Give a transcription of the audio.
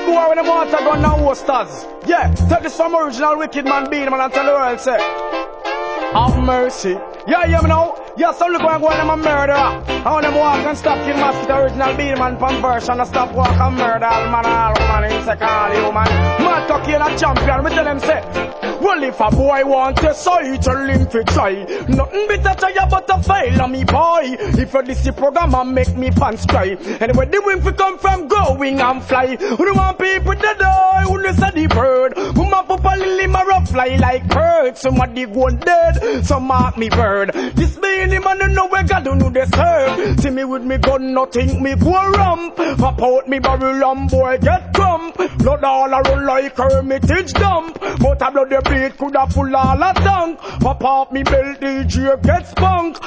boy when them want to gun now hosters. Yeah, take this from original wicked man being man and tell the world say, have mercy. Yeah, you know. Yeah, some look like one of them a murderer. I want them walk and stop kill mosquito original being man from version and stop walk and murder all man, all woman, insect, all human. Man cocky and a champion, we tell them say, well, if a boy want to say, tell him to try. Nothing better try but a fail on me boy. If you this program and make me fans cry. Anyway, the wind fi come from going and fly. Who don't want people to die? Who don't say the bird? Who ma pop a lily marrow fly like bird? Somebody go dead, so mark me bird. This being him and know where God don't know the serve. See me with me gun, nothing me go rump. Pop out me barrel and boy get crump. Blood all around like Hermitage dump. But a blood the beat coulda full all a tank. Pop off me belt DJ get spunk.